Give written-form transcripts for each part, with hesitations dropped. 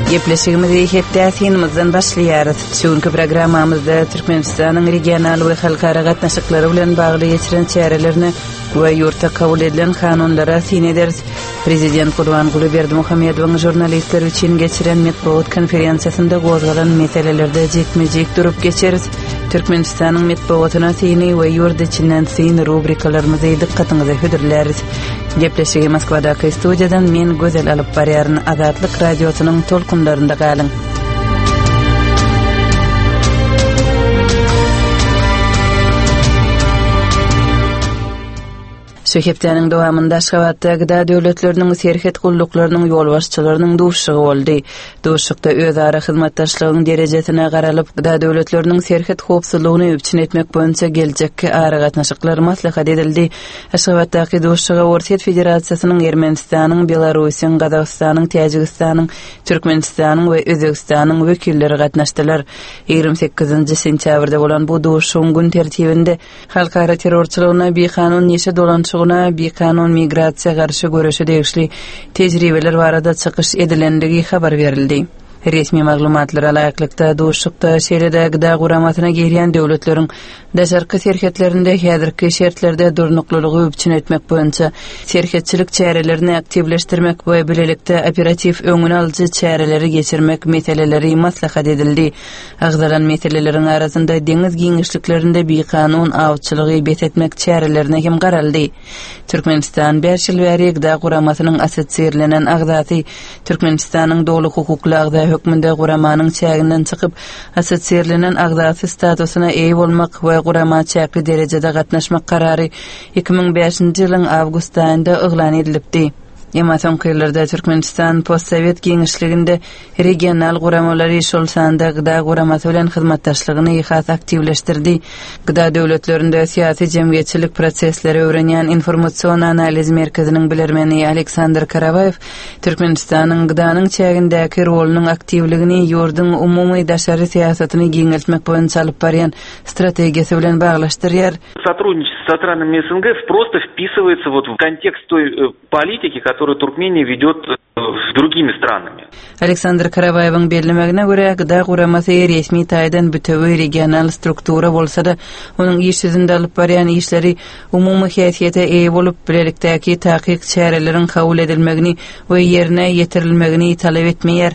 Gepleşigimizi hepdäsinimizden başlaýarys. Şuňky programmamyzda Türkmenistanyň regional we halkara gatnaşyklary bilen bagly geçiren çärelerini we ýurtda kabul edilen kanunlara syn ederiz. Prezident Gurbanguly Berdimuhammedowyň jurnalistler üçin geçiren matbuat konferensiýasynda gozgalan meselelerde jekmejek durup geçeriz. Türkmenistanyň matbuatyna syny we ýurt içinden syn rubrikalarymyzy dikkatiňize hödürläris. Gepleşigi Moskvadaky studiýadan men Gözel alyp barýaryn Azatlyk radiosynyň tolkunlarynda galyň. Söhbetiniň dowamynda Aşgabatda gıda döwletleriniň serhet gulluklarının ýol başçylarynyň duşşygy boldy. Duşşykda özara hyzmatdaşlygyň derejesine garalyp gıda döwletleriniň serhet howpsuzlygyny öpçün etmek boýunça geljekki ara gatnaşyklary maslahat edildi. Aşgabatdaky duşşyga Orset Federasiýasynyň Ermenistanyň, Belarusyň, Gazagstanyň, Täjikistanyň, Türkmenistanyň we Özbegistanyň wekilleri gatnaşdylar. 28-nji sentýabrda bolan bu duşşyň gün tertibinde halkara terrorçylygyna bekanun neşe dolanşyk bir kanun migrasiýa garşy görüşi degişli tejribeler barada çykyş edilendigi habar berildi. Resmi maglumatlara laýyklykda duşşykda şeýlede gıda guramatyna girýän döwletleriň daşarky serhetlerinde häzirki şertlerde durnuklylygy öpçün etmek boýunça serhetçilik çärelerini aktivleşdirmek we bilelikde operativ öňüne alyjy çäreleri geçirmek meseleleri maslahat edildi. Agzalan meseleleriň arasynda deňiz giňişliklerinde bir kanun awçylygy betetmek çärelerini hem garaldy. Türkmenistan 5 ýyl bäri gıda guramatynyň asosiýerlenen agzasy Türkmenistanyň dowlat hukukly agza hökmünde guramanyň çäginden çykyp asosiýerlenen agzasy statusyna eýe bolmak we gurama çäkli derejede gatnaşmak karary 2005-nji ýylyň awgust aýynda eglan edilipdi. Emma soňky ýyllarda Türkmenistan postsovet giňişliginde regional guramalary şol sanda gıda guramasy bilen hyzmatdaşlygyny ýa-da aktivleşdirdi. Gıda döwletlerinde syýasy jemgyýetçilik prosesleri öwrenýän informasiýon analiz merkeziniň bilermeni Aleksandr Karavayew Türkmenistanyň gıdanyň çägindäki rolunyň aktivligini ýurduň umumy daşary syýasatyny giňeltmek boýunça alyp barýan strategiýasy bilen baglaşdyrýar. Сотрудничество со странами СНГ просто вписывается вот в контекст той политики, которую Туркмения ведет с другими странами. Aleksandr Karavayewyň bellemegine görä, gıda guramasy resmi taýdan bütewi regional struktura bolsa-da, onuň iş ýüzünde alyp barýan işleri umumy häsiýete eýe bolup, bilelikdäki takyk çäreleriň kabul edilmegini we ýerine ýetirilmegini talap etmeýär.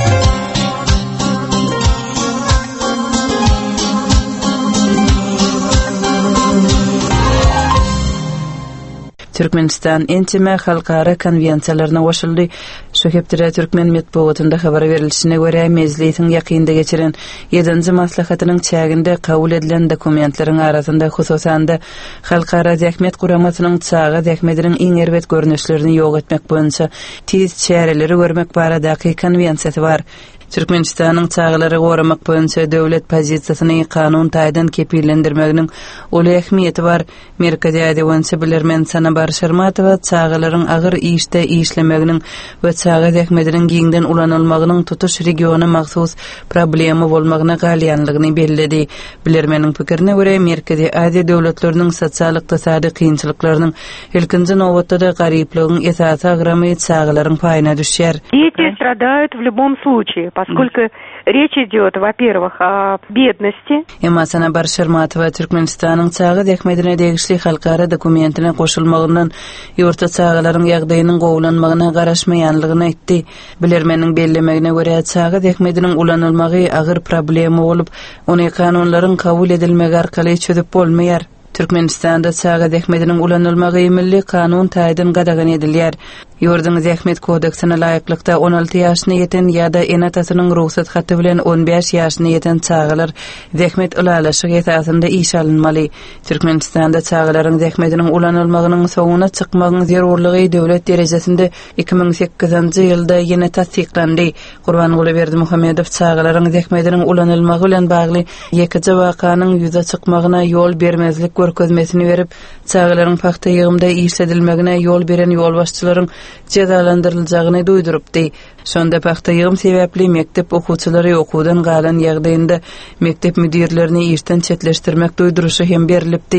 Türkmenistan entime halkara konvensiýalaryna goşuldy. Şöhepdire Türkmen matbuatynda habar berilişine görä mezlisiň ýakynda geçiren 7-nji maslahatynyň çäginde kabul edilen dokumentleriň arasynda hususan da halkara zähmet guramasynyň çaga zähmetiniň iň erbet görnüşlerini ýok etmek boýunça tiz çäreleri görmek baradaky konvensiýasy bar. Türkmenistanyň çagalary goramak boýunça döwlet pozisiýasyny kanun taýdan kepillendirmeginiň uly ähmiýeti bar. Merkezi Ýa-da bilermen Sana Barşarmatowa çagalaryň agyr işde işlemeginiň we çaga zähmetiniň giňden ulanylmagynyň tutuş regiona mahsus problemi bolmagyna galýanlygyny bellädi. Bilermeniň pikirine görä Merkezi Aziýa döwletleriniň sosial-ykdysady kynçylyklarynyň ilkinji nowatda da garyplygyň esasy agramy çagalaryň paýyna düşýär. Дети страдают в любом случае, поскольку речь идет, во-первых, о бедности. Emma Sana Barşarmatowa Türkmenistanyň çaga zähmetine degişli halkara dokumentine goşulmagyndan ýurtda çagalaryň ýagdaýynyň gowulanmagyna garaşmaýanlygyny aýtdy. Bilermeniň bellemegine görä çaga zähmetiniň ulanylmagy agyr problemi bolup, ony kanunlaryň kabul edilmegi arkaly çözüp bolmaýar. Türkmenistanda çaga zähmetiniň ulanylmagy milli kanun taýdan gadagan edilýär. Ýurduň zähmet kodeksine laýyklykda 16 ýaşyna ýeten ýa-da enatasynyň ruhsat haty bilen 15 ýaşyna ýeten çagalar zähmet ulalaşygy esasynda iş alynmaly. Türkmenistanda çagalaryň zähmetiniň ulanylmagynyň soňuna çykmagyň zerurlygy döwlet derejesinde 2008-nji ýylda ýene tasdiklandy. Gurbanguly Berdimuhammedow çagalaryň zähmetiniň ulanylmagy bilen bagly ýekiji wakanyň ýüze çykmagyna ýol bermezlik görkezmesini berip, çagalaryň paxta ýygymda işledilmegine ýol beren ýol başçylaryň cezalandyryljagyny duýdurupdy. Şonda paxta ýygym sebäpli mektep okuwçylary okuwdan galan ýagdaýynda mektep müdirlerini işden çetleşdirmek duýduruşy hem berilipdi.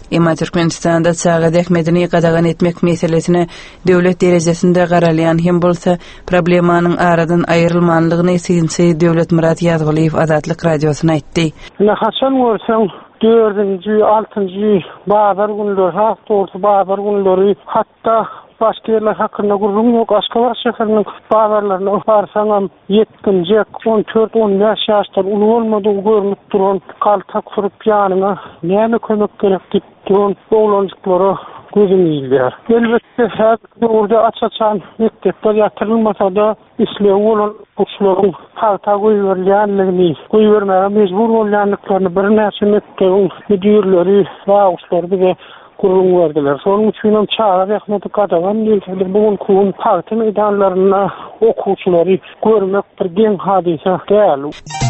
Emma Türkmenistanda çağadak medeni qadagan etmek meselesine döwlet derejesinde garalayan hem bolsa problemanyň aradan aýrylmanlygyny synçy Döwlet Murat Ýazgyliýew Azatlyk radiosyna aýtdy. Haçan görsen 4-nji, 6-njy bazar günleri, hafta orta bazar günleri, hatta başka yerler hakkında gurum yok. Aşgabat şeherinin bazarlarına barsaňam 7-nji, 14-15 ýaşlar uly bolmadygy görünip duran kaltak surup ýanyna näme kömek gerek diýip duran oğlancıklara gözüm ýylýar. Elbetde häzirki orada açaçan mektepler ýatyrylmasa da islew bolan okuwçylaryň halta goýberýänligini, goýbermäge mejbur bolýanlyklaryny bir näçe mektebin müdürleri we uşlary bize kurulum verdiler. Sonun üçin hem çağrı rahmeti qadagan ýelçiler bugün kuğun parti meydanlaryna okuwçylary görmek bir geň hadise däl.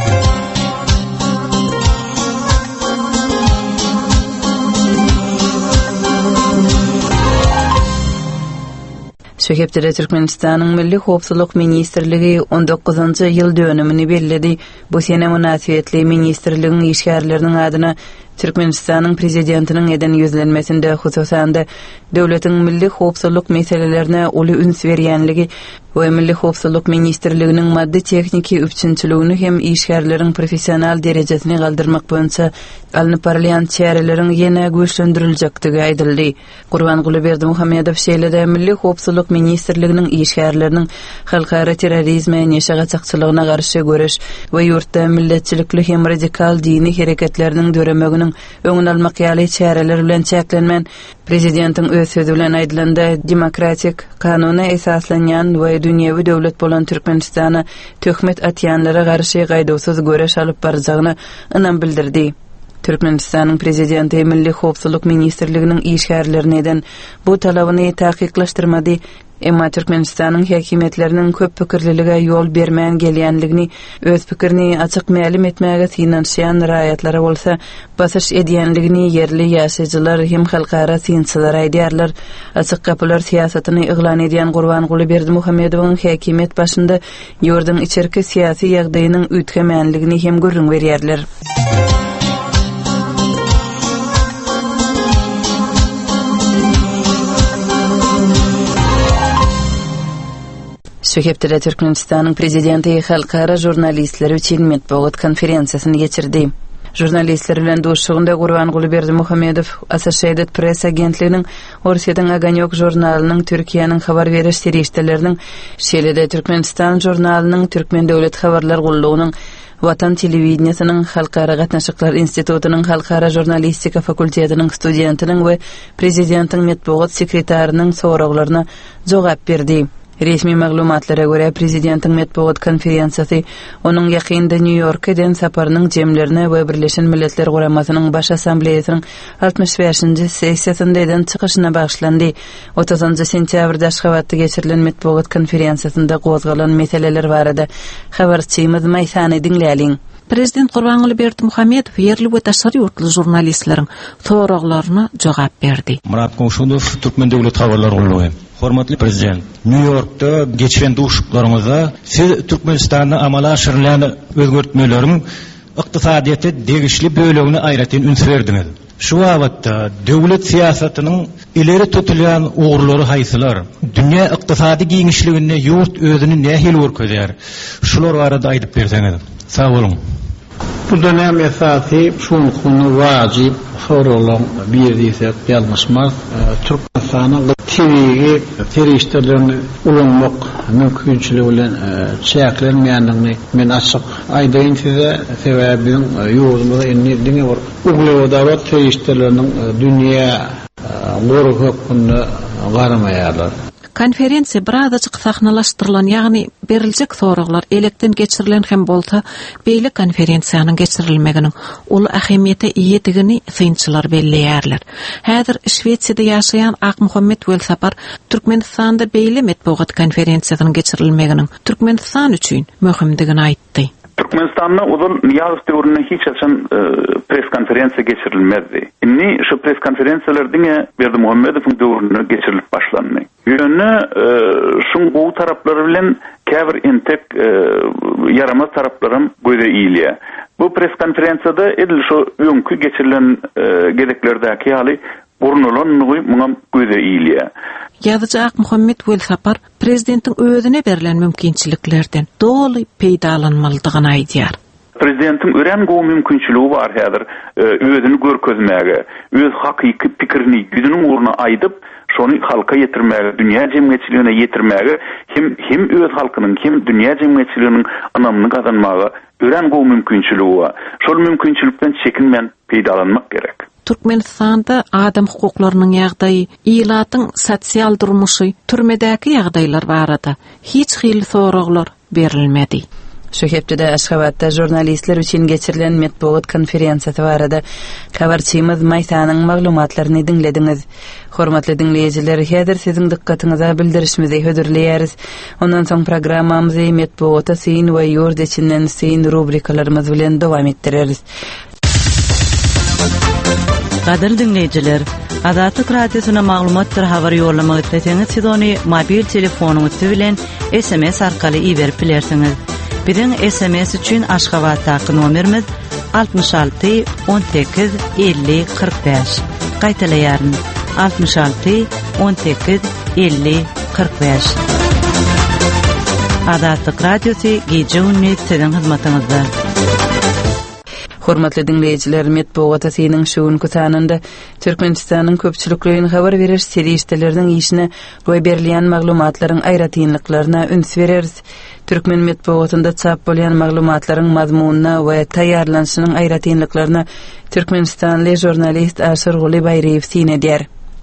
Şöhepde Türkmenistanyň Milli Howpsuzlyk Ministrligi 19-njy ýyl dönümini bellädi. Bu sene münasibetli ministrligiň işgärleriniň adyna Türkmenistanyň prezidentiniň eden ýüzlenmesinde hususan da döwletiň milli howpsuzlyk meselelerine uly üns berýänligi we Milli Howpsuzlyk Ministrliginiň maddi tekniki üçinçiligini hem işgärleriň professional derejesini galdyrmak boýunça alnyp barýan çäreleriň ýene güýçlendiriljektigi aýdyldy. Gurbanguly Berdimuhammedow şeýlede Milli Howpsuzlyk Ministrliginiň işgärleriniň halkara terrorizme, neşagaçakçylygyna garşy görüş we ýurtda milletçilikli hem radikal dini hereketleriniň döremeginiň öňüne almak ýaly çäreler bilen çäklenmän prezidentiň öz sözü bilen aýdylanda demokratik kanuny esaslanýan we dünýäwi döwlet bolan Türkmenistana töhmet atýanlara garşy gaýdawsyz göreş alyp barjagyny ynam bildirdi. Türkmenistanyň prezidenti Milli Howpsuzlyk Ministrliginiň işgärlerini eden bu talabyny taýyklaşdyrmady. Emma Türkmenistanyň häkimetleriniň köp pikirliligi ýol bermän gelýänligini, öz pikirini açyk mälim etmäge synanşýan raýatlary bolsa, basyş edýänligini yerli ýaşaýjylar hem halkara synçylar aýdýarlar. Açyk kapylar siýasatyny yglan edýän Gurbanguly Berdimuhammedowyň häkimet başynda ýurdun içerki siýasy ýagdaýynyň ütgemänligini hem görüň berýärler. Şöhepde Türkmenistanyň prezidenti halkara jurnalistler üçin medeniýet konferensiýasyny geçirdi. Jurnalistler bilen doşugunda Gurbanguly Berdimuhammedow Associated Press agentliginiň Orsiýadan Aganyok jurnalynyň Türkiýanyň habar beriş serişdeleriniň şeýlede Türkmenistan jurnalynyň Türkmen döwlet habarlar gullugynyň Watan telewizionynyň Halkara gatnaşyklar institutynyň Halkara jurnalistika fakultetining studentiniň we prezidentiň medeniýet sekretarynyň soraklaryna jogap berdi. Resmi maglumatlara göre prezidentiň medeniýet konferensiýasy onuň ýakynda New York eden saparynyň jemlerine we Birleşen Milletler Guramasynyň baş assambleýasynyň 65-nji sessiýasynda eden çykyşyna bagşlandy. 30-njy sentýabrda Aşgabatda geçirilen medeniýet konferensiýasynda gozgalan meseleler barada habarçymyz Maýsany dinläliň. Prezident Gurbanguly Berdimuhammedow yerli we taşary ýurtly jurnalistleriň soraklaryna jogap berdi. Murat Goşunow, Türkmen döwlet habarlar gullugy. Hormatly prezident, New York'ta geçen duşuklaryňyzda siz Türkmenistanyň amala aşyrylan özgertmeleriň ykdysadyýaty degişli bölegini aýratyn üns berdiňiz. Şu wagtda döwlet siýasatynyň ileri tutulýan ugurlary haýsylar, dünýä ykdysady giňişligine ýurt özüni nähil görkezýär. Şular barada aýdyp berseňiz. Sağ bolun. Bu dönem esasy şu konu vacip sorulan bir diýsek ýalňyşmaz. Türkmenistanyň TV'ye teröristlerini ulanmak mümkünçülüğü bilen çäklenmeýändigini men açyk aýdaýyn size. Sebäbi ýurdumyzda indi diňe bir uglary dawlat teröristleriniň dünýä gorup hökmüne garamaýarlar. Konferensiýa birazajyk sahnalaşdyrylan, ýagny beriljek soraglar elekden geçirilen hem bolsa beýle konferensiýanyň geçirilmeginiň ul ähemiýete iýetigini synçylar belleýärler. Häzir Şwetsiýada ýaşaýan Akmuhammed Welsapar Türkmenistanda beýle medeniýet konferensiýasynyň geçirilmeginiň Türkmenistan üçin möhimdigini aýtdy. Türkmenistan'da uzun ýaz döwründe hiç açan pres konferensiýa geçirilmezdi. Inni şu pres konferensiýalar diňe Berdimuhammedowyň döwründe geçirilip başlandy. Ýöne şuň bu taraplary bilen käbir entek yaramaz taraplarym göze iýilýär. Bu press konferensiyada edil şu öňkü geçirilen gedeklerdäki ýaly burnulanlygy muňa göze ýylyar. Ýazyjy Akmuhammed Welsapar prezidentiň özüne berilen mümkinçiliklerden doly peýdalanmalydygyny aýdýar. Prezidentin ören gowy mümkinçiligi bar häzir özüni görkezmäge, öz hakyky pikirini ýüzüniň uğruna aýdyp, şonu halka ýetirmäge, dünýä jemgyýetçiligine ýetirmäge, hem öz halkynyň, hem dünýä jemgyýetçiliginiň anamyny kazanmaga ören gowy mümkinçiligi bar. Şol mümkinçilikden çekinmen peýdalanmak gerek. Türkmenistanda adam hukuklarynyň ýagdaýy, ýylatyň sosial durmuşy, türmedäki ýagdaýlar barada hiç hili soraglar berilmedi. Şu hepde Aşgabatda jurnalistler üçin geçirilen metbuat konferensiýasy barada habarçymyz Maýsanyň maglumatlaryny dinlediňiz. Hormatly dinleýijiler, häzir siziň dikkatiňize bildirişimizi hödürleýäris. Ondan soň programmamyzy metbuata syn we ýurt içinden syn rubrikalarymyz bilen dowam etdireriz. Qadir dinleyijiler, Azatlyk radiosyna maglumatlar habar ýollamagy isleseňiz siz ony mobil telefonuňyz bilen SMS arkaly iberip bilersiňiz. Biziň SMS üçin Aşgabatdaky nomerimiz 66 18 50 45. Gaýtalaýaryn 66 18 50 45. Azatlyk radiosy gece ünni siziň hyzmatyňyzda. Hormatly dinleýijiler, metbuata synyň şuňky sanynda Türkmenistanyň köpçülikligini habar berer seriýetleriniň işine goý berilýän maglumatlaryň aýratynlyklaryna üns bereriz. Türkmen metbuatynda çap bolýan maglumatlaryň mazmunyna we taýýarlanşynyň aýratynlyklaryna Türkmenistanly jurnalist Aşyr Guly Baýreýew syn edýär.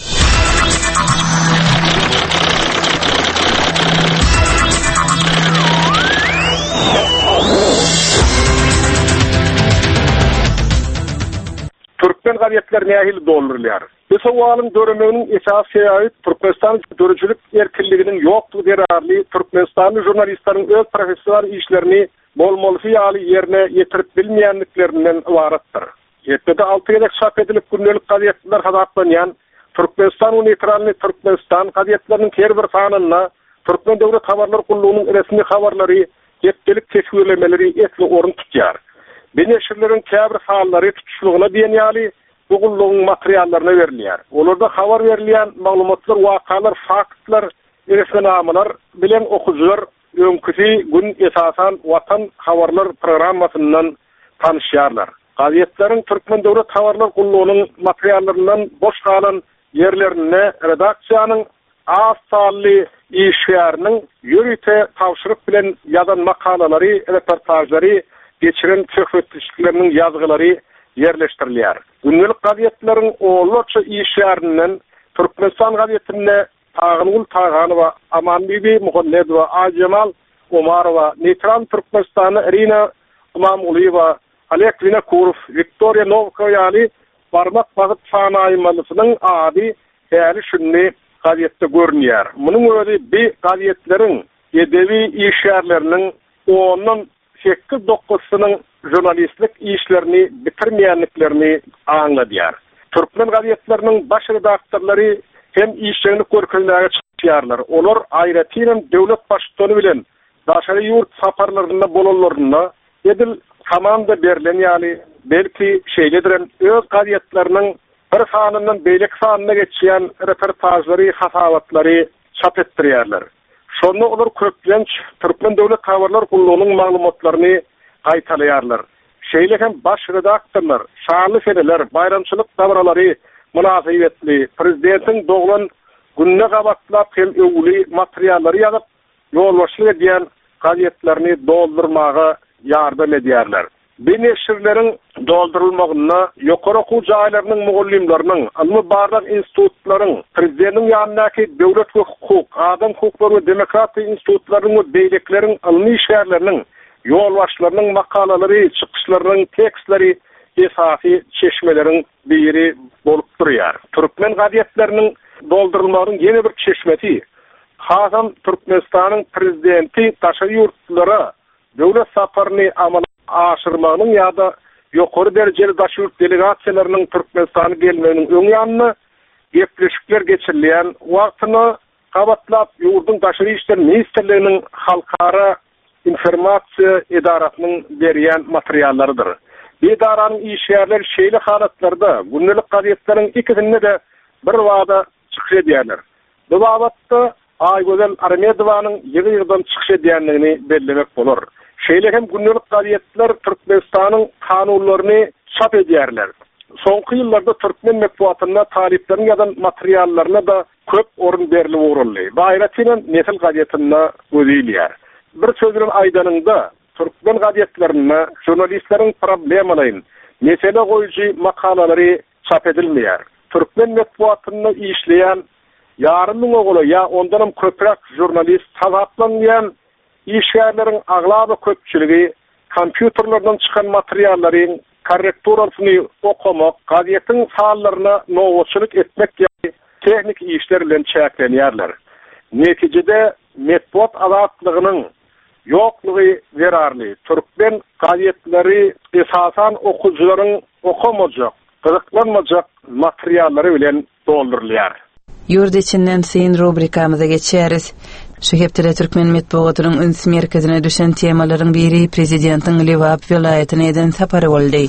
Türkmen gazetleri nähili doldurulýar. Bu sowalyň döremegiň esas sebäbi Türkmenistan dörüçülük erkinliginiň ýoklugy derarly Türkmenistan jurnalistleriň öz professional işlerini bolmaly ýaly ýerine ýetirip bilmeýänliklerinden ibaratdyr. Ýetmede 6 ýyllyk çap edilip gündelik gazetler hazaplanýan Türkmenistan Unitralny Türkmenistan gazetleriniň her bir sanyna Türkmen döwlet habarlar gullugynyň resmi habarlary, ýetkilik teşwirlemeleri etli orun tutýar. Beneşirlerin käbir hallary tutuşlugyna diýenýäli bu gullugyň materiallaryna berilýär. Olarda habar berilýän maglumatlar, wakalar, faktlar, eresnamalar bilen okujular öňküsi gün esasan Watan habarlar programmasyndan tanışýarlar. Gazetleriň Türkmen döwlet habarlar gullugynyň materiallaryndan boş galan ýerlerine redaksiýanyň az sanly işgäriniň ýürüte tawşyryk bilen ýazan makalalary, reportajlary geçiren töhfetçiliklerinin yazgıları yerleştirilýär. Gündelik gazetlerin oğullarça işyarından Türkmenistan gazetinde Tağınul Tağanowa, Aman Bibi Muhammedowa, Ajemal Omarova, Nitran Türkmenistan'ı Irina Imamuliyeva, Alek Vinokurov, Viktoria Novkoyalı barmak bagyt sanaýymalysynyň ady häli şunny gazette görünýär. Munyň özi bir gazetleriň edebi işyarlarının ondan 8-9 jurnalistlik işlerini bitirmeýänliklerini aňladýar. Türkmen gazetleriniň baş redaktorlary hem işlerini görkezmäge çykýarlar. Olar aýratynam döwlet başçylygy bilen daşary ýurt saparlarynda bolanlaryna edil komanda berilen ýaly belki şeýlediren öz gazetleriniň bir sanyndan beýlek sanyna geçýän reportajlary, hasabatlary çap etdirýärler. Şonu olar köplenç Türkmen döwlet habarlar gullugynyň maglumatlaryny gaýtalaýarlar. Şeýle hem baş redaktorlar, şanly feneler, bayramçylyk dabralary münasibetli prezidentiň doglan günne gabatlap hem öwli materiallary ýazyp ýolbaşçylyk edýän gazetlerini doldurmaga ýardam edýärler. Beneşirleriň doldurulmagyna ýokary okuw jaýlarynyň mugallimläriniň, almy bardak institutlaryň, prezidentiň ýanyndaki döwlet we hukuk, adam hukuklary we demokratiýa institutlarynyň we beýlekleriň almy işgärleriniň, ýolbaşçylarynyň makalalary, çykyşlarynyň tekstleri esasy çeşmeleriň biri bolup durýar. Türkmen gazetleriniň doldurulmagynyň ýene bir çeşmeti Hazam Türkmenistanyň prezidenti taşary ýurtlara döwlet saparyny amala aşyrmagynyň ýa-da ýokary derejeli daşyurt delegasiýalarynyň Türkmenistana gelmeginiň öň ýanyna gepleşikler geçirilýän wagtyny gabatlap ýurdun daşary işler ministrliginiň halkara informasiýa edaratynyň berýän materiallarydyr. Bedaranın işyerler şeyli halatlarda günlük qadiyetlerin ikisini de bir vada çıkış ediyorlar. Bu babatta Aygözel Armedovanın yığırdan çıkış ediyenliğini bellemek olur. Şeyle hem günlük qadiyetler Türkmenistan'ın kanunlarını çap ediyorlar. Sonqı yıllarda Türkmen mektubatına taliplerin ya da materyallarına da köp orun berilip uğrully. Bayratiyle nesil qadiyetine özüylýär. Bir sözün aydanında Türkmen qadiyetlerine jurnalistlerin problemalaryň mesele goýujy makalary çap edilmeýär. Türkmen mektubatına işleyen yarımın oğlu ya ondan köprek jurnalist tazaplanýan işgärlerin aglaba köpçüligi kompýuterlerden çıkan materialların korrekturasını okumak, qadiyetin sahallaryna nowoçuluk etmek ýa-da teknik işler bilen çäklenýärler. Neticede metbuat azatlygynyň yokluğu zararly. Türkmen qadiyetleri esasan okujularyň okumajak, gyzyklanmajak materiallary bilen doldurulýar. Yurt içinden seyin rubrikamıza geçeriz. Şu heptire Türkmen metbuatynyň üns merkezine düşen temalaryň biri Prezidentiň Liwap vilayetine eden sapary boldy.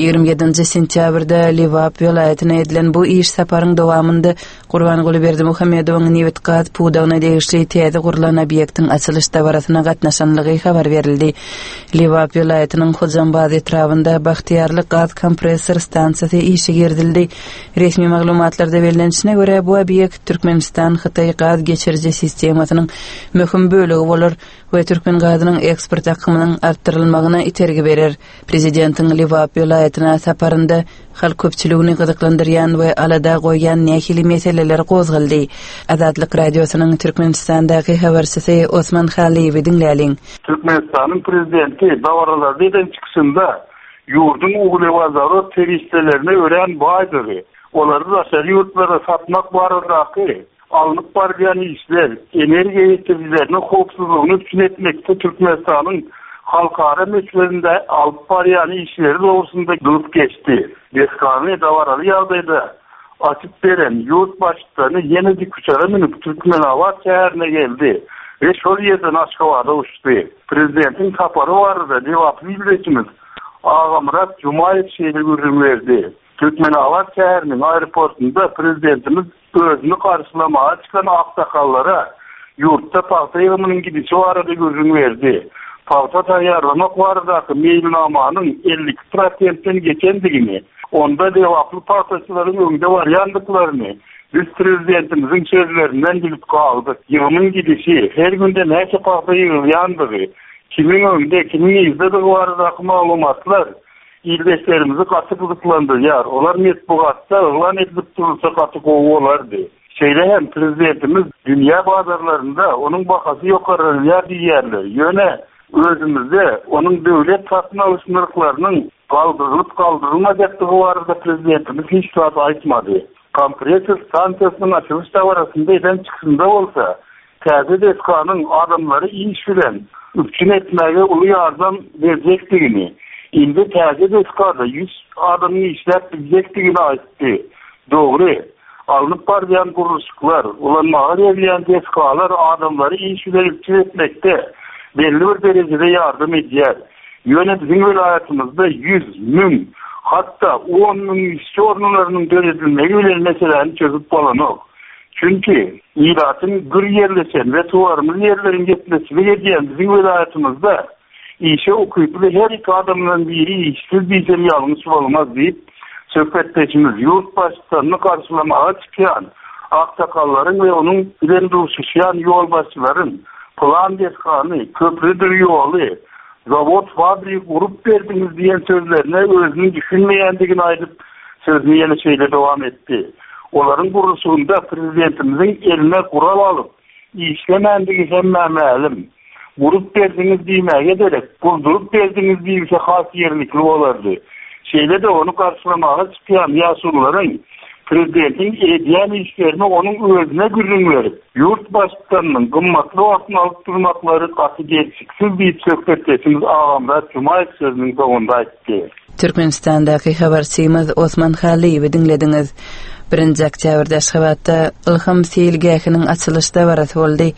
27 sentýabrda Liwap vilayetine edilen bu iş saparyň dowamında Gurbanyguly Berdimuhammedowyň Newitqat pudagyna degişli täze gurulan obyektiň açylyş dawrasyna gatnaşanlygy habar berildi. Liwap vilayetiniň Hojambaz etrafynda Baxtiyarly gaz kompressor stansiýasy işe girdildi. Resmi maglumatlarda berilýänçine görä bu obyekt Türkmenistan Hytaý gaz geçirji sistemasynyň möhüm bölegi bolar we Türkmen gazynyň eksport akymynyň artdyrylmagyna itergi berer. Prezidentiň Liwap vilayetine saparynda halk köpçüligini gyzyklandyrýan we alada goýan nähili meseleler gozgaldy. Azatlyk radiosynyň Türkmenistandaky habarçysy Osman Haliýewi dinläliň. Türkmenistan'ın prezidenti dawaralarda eden çıkışında yurdun uğulewazary teröristlerine ören baydyry. Olary da yurtlara satmak baradaky alınıp barýan işler, energiýa ýetirgileriniň howpsuzlygyny üçinetmekde Türkmenistan'ın halkara meselelerde alıp barýan işleri dogusunda durup geçti. Deskany dawaraly ýagdaýda açıp beren yurt başçylaryny ýene dikuçara minip Türkmenawat şäherine geldi. Ve şol ýerden Aşgabatda uçdy. Prezidentiň sapary barada Liwap vilayetimiz Agamurat Jumayew şeýle görüň berdi. Türkmenawat şäheriniň aeroportunda prezidentimiz özünü karşılamağa çıkan aksakallara yurtta palta yığımının gidişi arada görün verdi. Palta tayyarlamak varadaki mailnamanın 50%'den geçendigini, onda devaplı paltaçıların önünde var yandıklarını biz prezidentimizin sözlerinden bilip kaldık. Yığımın gidişi, her günde neyse palta yığıl yandığı, kimin önünde, kimin izlediği varadaki malumatlar ildeşlerimizi katıklıklandırıyor. Olar metbuatda ılan edilip durursa katık olardı. Şeyle hem prezidentimiz dünya bazarlarında onun bakası yukarıya diyerler. Yöne özümüzde onun devlet satın alış sınırlarının kaldırılıp kaldırılmayacaktı vardı prezidentimiz hiç saat aytmadı. Kompresör stansiyasının açılış davarasında eden çıkışında olsa Täze Deskan'ın adamları iş bilen üpçün etmeye ulu yardım verecektiğini indi Täze Deskan'da 100 adamını işletmeyecektiğini aytti. Doğru. Alınıp barýan guruluşlar, ulanmağa verilen Deskanlar adamları iş bilen üpçün etmekte belli bir derecede yardım edýär. Ýöne bizim vilayatimizde 100.000 hatta 10.000 işçi ornularynyň döredilmegi bilen meseleni çözüp bolanok. Çünkü ilatın gür yerleşen ve tuvarımız yerlerin getmesini ediyen bizim vilayatimizde işe okuyup ve her iki adamdan biri işsiz bir şey yanlış olmaz deyip söhbetleşimiz yurt başçılarını karşılamaya çıkan aksakalların ve onun bilen duruşuşayan yol başçıların plan deskanı, köprüdür yolu, zavod, fabrik kurup verdiniz diyen sözlerine özünü düşünmeyendigini ayırıp sözünü yeni şeyle devam etti. Onların kuruluşunda prezidentimizin eline kural alıp işlemendigi hemme ma'lum. Kurup verdiniz diýmäge gerek, kurdurup verdiniz diýse has yerlikli olardy. Şeyle de onu karşılamağa çıkan yasulların prezidentin ediyen işlerini onun özüne gürün verip, yurt başkanının gımmatlı altın alıp durmakları katı gerçeksiz bir söhbetleşimiz Agamurat Jumayew sözünün sonunda aytdy. Türkmenistandaky habarçymyz Osman Haliýewi dinlediňiz. 1 oktýabrda Aşgabatda Ilham Seýilgähiniň açylyş dawarasy boldy.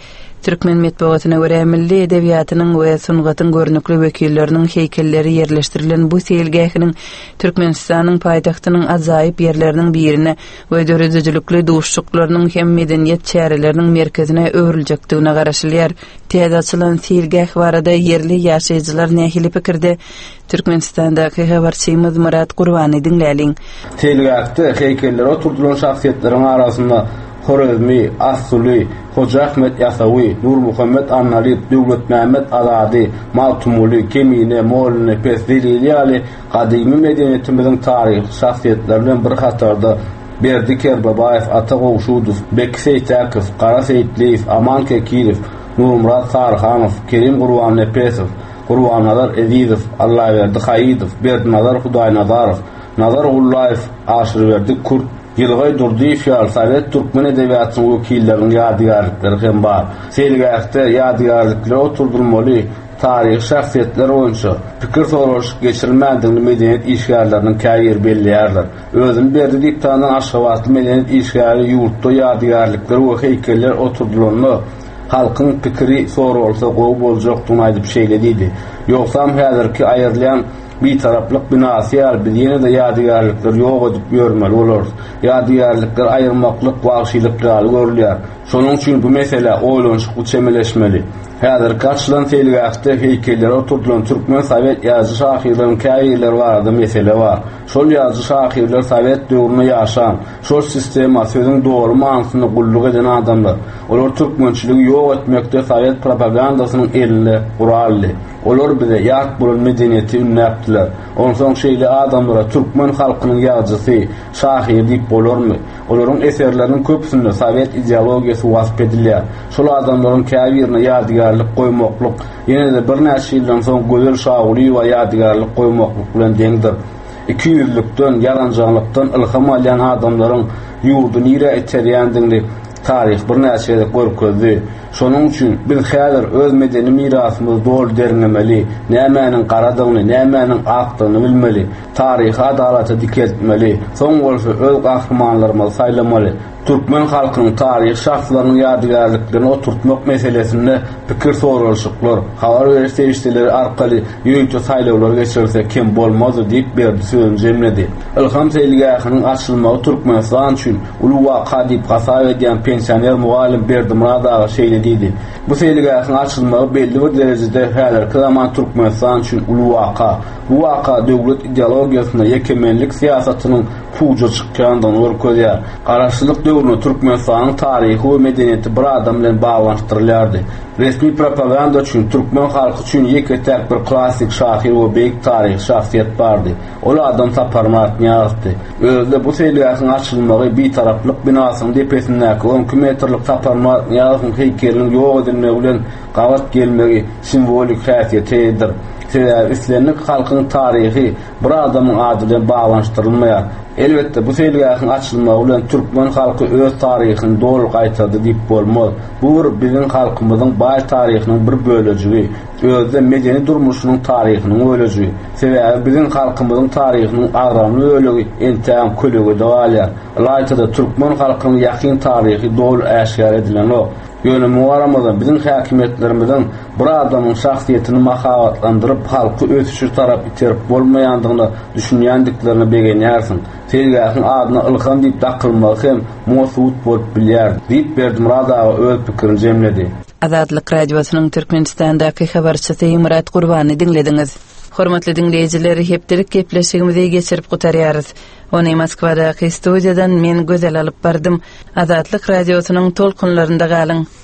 Türkmen metbuatyna görä milli edebiýatynyň we sungatyň görnükli wekilleriniň heýkelleri yerleşdirilen bu selgähiniň Türkmenistanyň paýtagtynyň ajaýyp ýerleriniň birine we döredejlikli duşşuklarynyň hem medeniýet çäreleriniň merkezine öwriljekdigine garaşylýar. Täze açylan selgäh barada yerli ýaşaýjylar nähili pikirde? Türkmenistandaky habarçymyz Murat Gurbany dinläliň. Selgähde heýkeller oturdulan şahsiýetleriň arasynda Horezmi, Asuli, Hoca Ahmet Yasavi, Nur Muhammed Annalit, Dövlet Mehmet Azadi, Maltumuli, Kemine, Moline, Pesdili ali kadimi medeniýetimiziň taryhy şahsiýetlerinden bir hatarda Berdi Kerbabayev, Ata Gowşudov, Bek Seytakow, Qara Seyitliýew, Aman Kekilov, Nurmurat Sarhanow, Kerim Gurban Nepesow, Gurbanazar Ezizow, Allahyberdi Haýidow, Berdinazar Hudaýnazarow, Nazar Gullayev, Aşyrberdi Kurt, Ýylgy Durdiýew, Sowet Türkmen edebiýatynyň wekilleriniň ýadygarlykları hem bar. Selgähde ýadygarlyklar oturdurmaly taryh şahsiýetler boýunça pikir soraş geçirilmändigini medeniýet işgärleriniň käýir belliýärler. Özüm berdi diýipdandan aşgawatly medeniýet işgäri ýurtda ýadygarlyklar we heýkeller oturdurulmaly. Halkyň pikiri sorulsa gowy boljakdygyny aýdyp şeýledidi. Ýoksam häzirki aýyrlayan bir taraplyk binasy biz ýene de ýadygarlyklar ýok edip görmeli bolar. Ýadygarlyklar aýyrmaklyk wagşylyklar görülýär. Şonuň üçin bu mesele oýlanşyk uçemeleşmeli. Häzir kaçlan selgähde heýkeller oturdulan Türkmen Sowet ýazgy şahyrlarynyň käýirleri barada mesele bar. Şol ýazgy şahyrlar Sowet döwründe ýaşan, şol sistema sözüň dogry manysyny gulluk eden adamlar. Olar türkmençiligi ýok etmekde Sowet propagandasynyň elinde gurally. Olar bize ýat bolan medeniýeti ünnäpdiler. Onsoň şeýle adamlara Türkmen halkynyň ýazgysy, şahyr diýip bolarmy? Olaryň eserleriniň köpüsinde Sowet ideologiýasy wasp edilýär. Şol adamlaryň käbirine ýadygarlyk goýmaklyk ýene-de bir näçe ýyldan soň gözel şahuly we ýadygarlyk goýmaklyk bilen deňdir. 200-lükden, yalancanlykdan ilham alýan adamlaryň ýurduny ýere eterýändigini taryh bir näçe görkezdi. Şonuň üçin biz häzir öz medeni mirasymyzy dol derlemeli, nämäniň garadygyny, nämäniň akdygyny bilmeli, taryh adalaty diketmeli, soň bolsa öz gahrymanlarymyzy saýlamaly. Türkmen halkynyň taryh şahslarynyň ýadygarlyklaryny oturtmak meselesinde pikir sorulşyklar, habar beriş serişleri arkaly ýöňe saýlawlar geçirse kim bolmaz diýip berdi sözüni jemledi. Ilham selgähiniň açylmagy Türkmenistan üçin uly waka diýip hasap edýän pensioner mugallim Berdi Muradaga şeýledidi. Bu selgähiniň açylmagy belli bir derejede häzirki zaman Türkmenistan üçin uly waka. Bu waka döwlet ideologiýasyna ýekemenlik siýasatynyň puja çykýandan görkezýär. Garaşlyk döwründe Türkmenistanyň taryhy we medeniýeti bir adam bilen baglanşdyrylýardy. Resmi propaganda üçin Türkmen halky üçin ýeketek bir klassik şahyr we beýik taryh şahsiýet bardy. Ol adam Saparmat ýazdy. Özde bu selgähiniň açylmagy bir taraplyk binasynyň depesindäki 10 metrlik Saparmat ýazyň heýkeliniň ýok edilmegi bilen gawat gelmegi simbolik häsiýetdir. İslamyk halkynyň taryhy bir adamyň ady bilen baglanşdyrylmaýar. Elbette bu selgähiniň açylmagy bilen Türkmen halky öz taryhyny dol gaýtady diýip bolmaz. Bu biziň halkymyzyň baý taryhynyň bir bölegi, özde medeni durmuşynyň taryhynyň bölegi. Sebäbi biziň halkymyzyň taryhynyň agramly bölegi entäm kölegi dowalýar. Laýtada Türkmen halkynyň ýakyn taryhy dol äşgär edilen ok. Ýöne muwaramyzdan biziň häkimetlerimizden bir adamyň şahsiýetini mahabatlandyryp halky ötüşür tarap iterip bolmaýandygyny düşünýändiklerini begenýärsiň. Selgähiniň adyna ilham diýip dakylmagy hem mowsut bolup bilýär diýip Berdi Muradaga öz pikirini jemledi. Azadlyk radiosynyň Türkmenistandaky habarçysy Murat Gurbany dinlediňiz. Hormatly dinleýijiler, hepdelik gepleşigimizi geçirip gutarýarys. Ony Moskwadaky studiýadan men gözel alyp bardym. Azadlyk radiosynyň tolkunlarynda galyň.